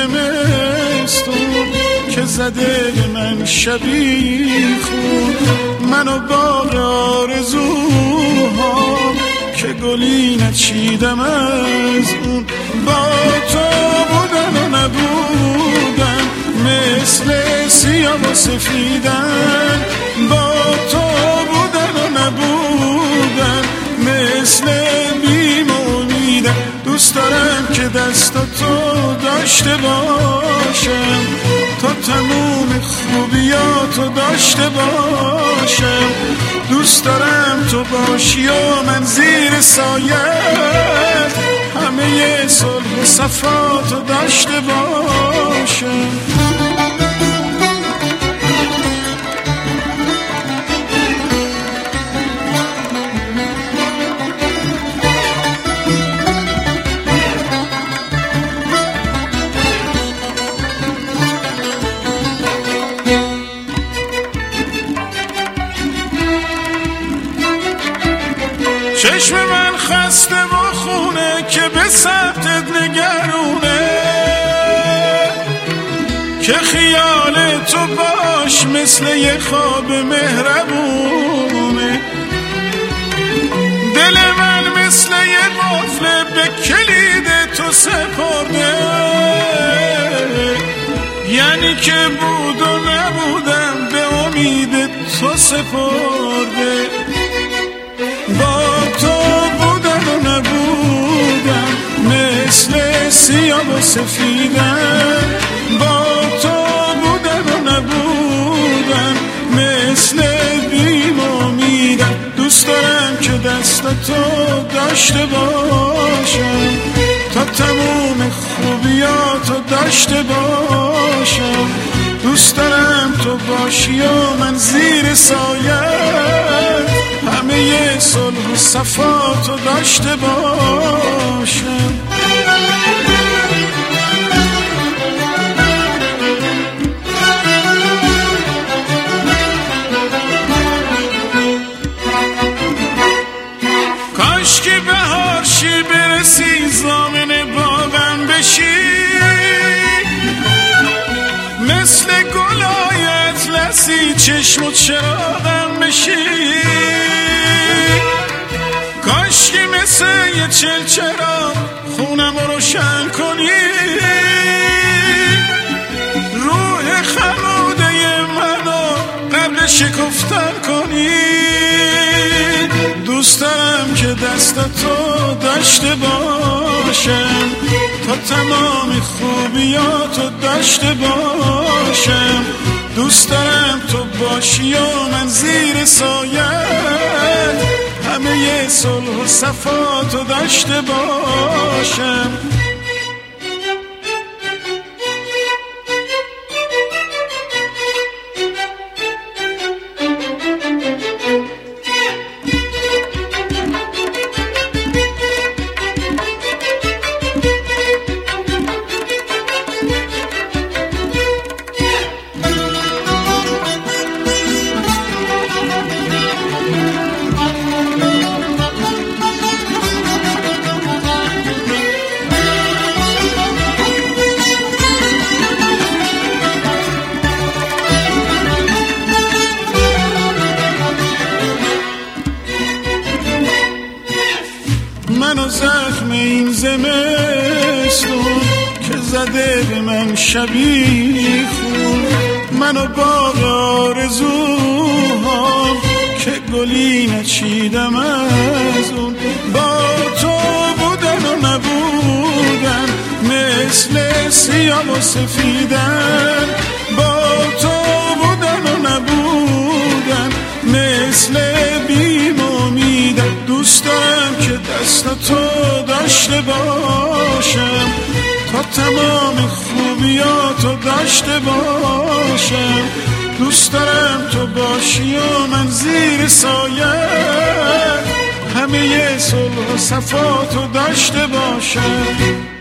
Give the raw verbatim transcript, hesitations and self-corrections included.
زمستون که زده به من شبی خون، منو باغ آرزوها که گلی نچیدم از اون. با تو بودن و نبودن مثل سیاه و سفیدن، با تو بودن و نبودن مثل بیم و امیدن. دوست دارم که دستاتو داشته باشم تا تموم خوبیاتو داشته باشم. دوست دارم تو باشی و من زیر سایت همه صلح و صفاتو داشته باشم. چشم من خسته و خونه که به سبتت نگرونه، که خیال تو باش مثل یه خواب مهربونه. دل من مثل یه قفل به کلید تو سپرده، یعنی که بود و نبودم به امید تو سپرده. با تو بودن و نبودن مثل سیاه و سفیدن، با تو بودن و نبودن مثل بیم و امیدن. دوست دارم که دستاتو داشته باشم تا تموم خوبیاتو داشته باشم. دوست دارم تو باشی و من زیر سایت همه صلح و صفاتو داشته باشم. کاش که بهار شی برسی زامن باغم بشی، مثل گلای اطلسی چشم و چراغم بشی. کاش که مثل یه چلچراغ خونم رو روشن کنی، روح خموده منو قبل شکفتن کنی. دوست دارم که دستاتو داشته باشم تا تمام خوبیاتو داشته باشم. دوست دارم تو باشی و من زیر سایت همه صلح و صفاتو داشته باشم. منو زخم این زمستون که زده به من شبی خون، منو باغ آرزوها که گلی نچیدم از اون. با تو بودن و نبودن مثل سیاه و سفیدن، با تو بودن و نبودن مثل بیم و امیدن. دوست دارم که دستاتو داشته باشم تا تمام خوبیاتو داشته باشم. دوست دارم تو باشی و من زیر سایت همه صلح و صفاتو داشته باشم.